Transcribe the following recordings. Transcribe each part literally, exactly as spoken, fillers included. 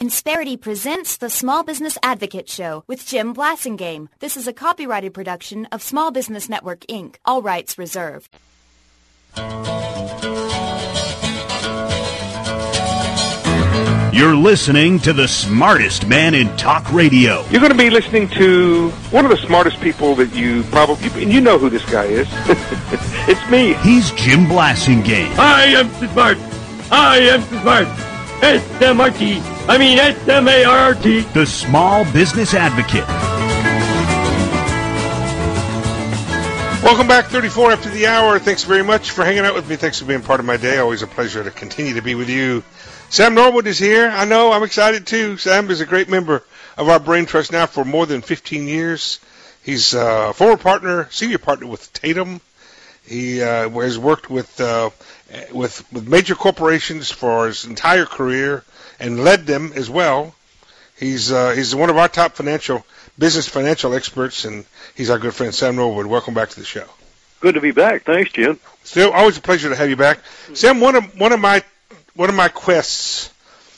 Insperity presents the Small Business Advocate Show with Jim Blasingame. This is a copyrighted production of Small Business Network, Incorporated. All rights reserved. You're listening to the smartest man in talk radio. You're going to be listening to one of the smartest people that you probably, and you know who this guy is. It's me. He's Jim Blasingame. I am smart. I am smart. S M R T. I mean S M A R T. The Small Business Advocate. Welcome back, thirty-four after the hour. Thanks very much for hanging out with me. Thanks for being part of my day. Always a pleasure to continue to be with you. Sam Norwood is here. I know, I'm excited too. Sam is a great member of our Brain Trust now for more than fifteen years. He's a former partner, senior partner with Tatum. He uh, has worked with, uh, with with major corporations for his entire career and led them as well. He's uh, he's one of our top financial business financial experts, and he's our good friend Sam Norwood. Welcome back to the show. Good to be back. Thanks, Jim. Still, always a pleasure to have you back, Sam. One of one of my one of my quests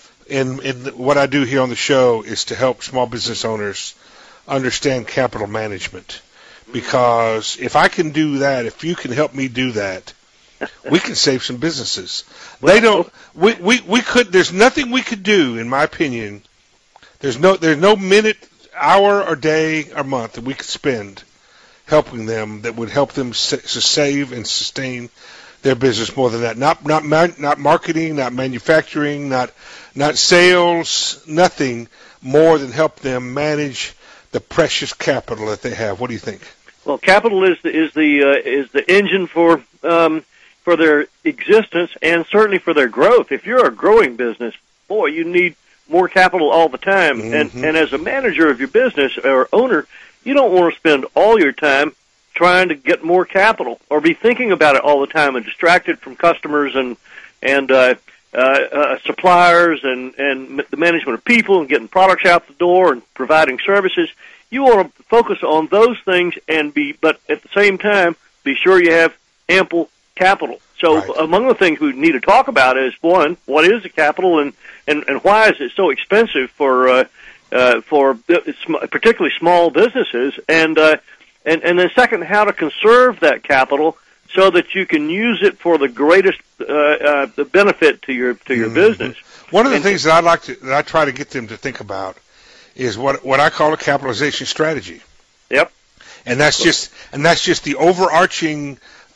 in in what I do here on the show is to help small business owners understand capital management. Because if I can do that, if you can help me do that, we can save some businesses. They don't. We, we we could. There's nothing we could do, in my opinion. There's no there's no minute, hour, or day or month that we could spend helping them that would help them sa- to save and sustain their business more than that. Not not not marketing, not manufacturing, not not sales. Nothing more than help them manage the precious capital that they have. What do you think? Well, capital is the is the uh, is the engine for um, for their existence and certainly for their growth. If you're a growing business, boy, you need more capital all the time. Mm-hmm. And and as a manager of your business or owner, you don't want to spend all your time trying to get more capital or be thinking about it all the time and distracted from customers and and uh, uh, uh, suppliers and and the management of people and getting products out the door and providing services. You want to focus on those things and be, but at the same time, be sure you have ample capital. So right. Among the things we need to talk about is, one, what is the capital and, and, and why is it so expensive for uh, uh, for particularly small businesses, and, uh, and and then second, how to conserve that capital so that you can use it for the greatest uh, uh, the benefit to your to your mm-hmm. business. One of the and, things that I like to that I try to get them to think about is what what I call a capitalization strategy. Yep. And that's just and that's just the overarching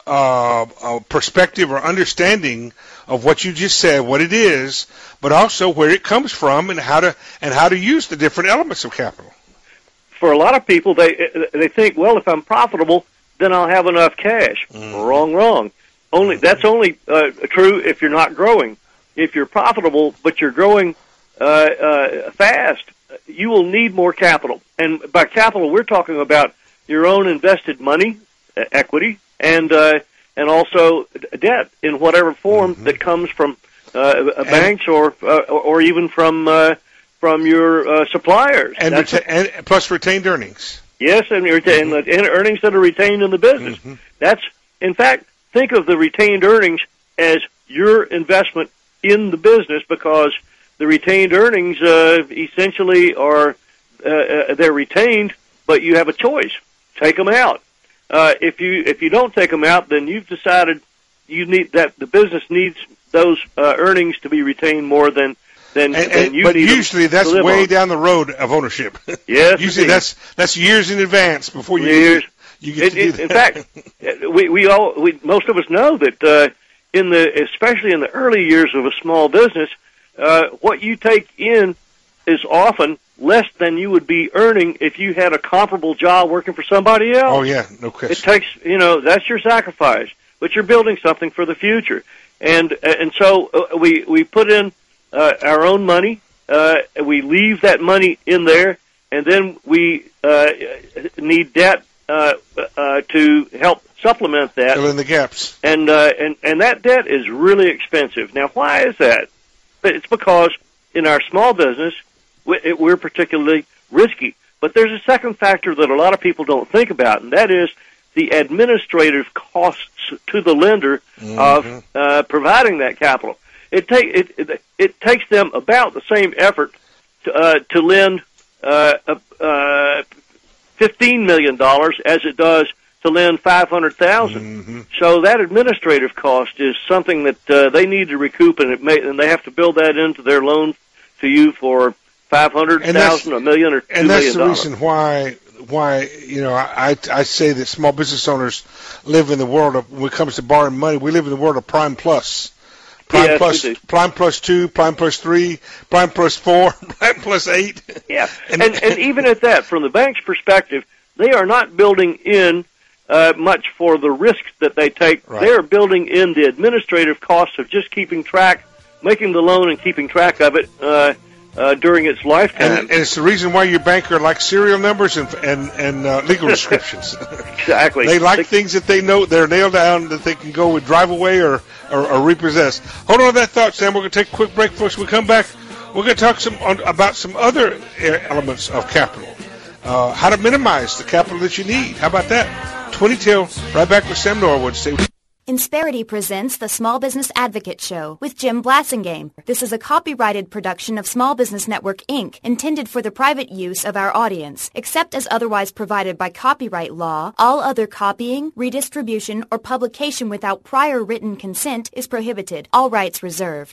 uh, uh, perspective or understanding of what you just said, what it is, but also where it comes from and how to and how to use the different elements of capital. For a lot of people, they they think, well, if I'm profitable, then I'll have enough cash. Mm. Wrong, wrong. Only that's only uh, true if you're not growing. If you're profitable but you're growing uh, uh, fast, you will need more capital. And by capital, we're talking about your own invested money, uh, equity, and uh, and also debt in whatever form mm-hmm. that comes from uh, banks or, uh, or even from uh, from your uh, suppliers. And, reta- and plus retained earnings. Yes, and, retain, mm-hmm. and earnings that are retained in the business. Mm-hmm. That's, in fact, think of the retained earnings as your investment in the business, because the retained earnings uh, essentially are uh, uh, they're retained, but you have a choice: take them out. Uh, if you if you don't take them out, then you've decided you need that the business needs those uh, earnings to be retained more than than, and, than and, you but need. Usually, that's to live way on. down the road of ownership. Yes, usually indeed. that's that's years in advance before you years. Get, you get it, to do it, that. In fact, we we all we most of us know that uh, in the especially in the early years of a small business. Uh, what you take in is often less than you would be earning if you had a comparable job working for somebody else. Oh, yeah, no question. It takes, you know, that's your sacrifice, but you're building something for the future. And and so uh, we, we put in uh, our own money, uh, we leave that money in there, and then we uh, need debt uh, uh, to help supplement that. Fill in the gaps. And, uh, and, and that debt is really expensive. Now, why is that? It's because in our small business, we're particularly risky. But there's a second factor that a lot of people don't think about, and that is the administrative costs to the lender mm-hmm. of uh, providing that capital. It, take, it, it, it takes them about the same effort to, uh, to lend uh, uh, fifteen million dollars as it does to lend five hundred thousand dollars. Mm-hmm. So that administrative cost is something that uh, they need to recoup, and, it may, and they have to build that into their loan to you for five hundred thousand dollars, a million, or two and that's million the dollars. reason why, why you know, I, I say that small business owners live in the world of, when it comes to borrowing money, we live in the world of Prime Plus. Prime yes, plus, Prime plus two, Prime plus three, Prime plus four, Prime plus eight. Yeah, and, and, and even at that, from the bank's perspective, they are not building in uh, much for the risks that they take. Right. They are building in the administrative costs of just keeping track, making the loan and keeping track of it uh, uh, during its lifetime. And, and it's the reason why your banker likes serial numbers and and, and uh, legal descriptions. Exactly. They like they, things that they know they're nailed down, that they can go with drive away or, or, or repossess. Hold on to that thought, Sam. We're going to take a quick break, folks. When we come back, we're going to talk some on, about some other elements of capital. Uh, how to minimize the capital that you need. How about that? twenty till, right back with Sam Norwood. Stay with Insperity presents the Small Business Advocate Show with Jim Blassingame. This is a copyrighted production of Small Business Network, Incorporated, intended for the private use of our audience. Except as otherwise provided by copyright law, all other copying, redistribution, or publication without prior written consent is prohibited. All rights reserved.